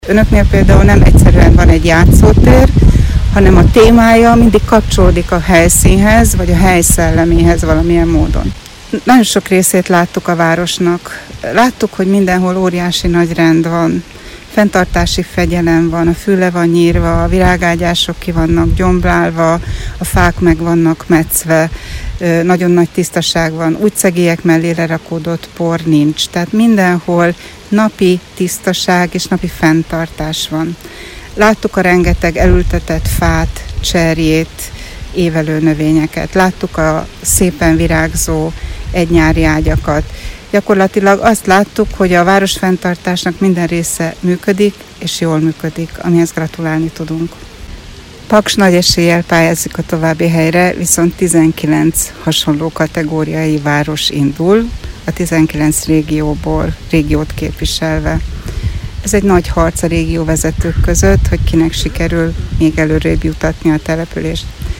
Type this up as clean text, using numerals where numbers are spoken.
Önöknél például nem egyszerűen van egy játszótér, hanem a témája mindig kapcsolódik a helyszínhez, vagy a hely szelleméhez valamilyen módon. Nagyon sok részét láttuk a városnak. Láttuk, hogy mindenhol óriási nagy rend van, fenntartási fegyelem van, a fű le van nyírva, a virágágyások ki vannak gyombrálva, a fák meg vannak metszve, nagyon nagy tisztaság van, utcagélyek mellé lerakódott por nincs. Tehát mindenhol napi tisztaság és napi fenntartás van. Láttuk a rengeteg elültetett fát, cserjét, évelő növényeket. Láttuk a szépen virágzó egynyári ágyakat. Gyakorlatilag azt láttuk, hogy a városfenntartásnak minden része működik, és jól működik, amihez gratulálni tudunk. Paks nagy eséllyel pályázik a további helyre, viszont 19 hasonló kategóriai város indul, a 19 régiót képviselve. Ez egy nagy harc a régióvezetők között, hogy kinek sikerül még előrébb jutatni a települést.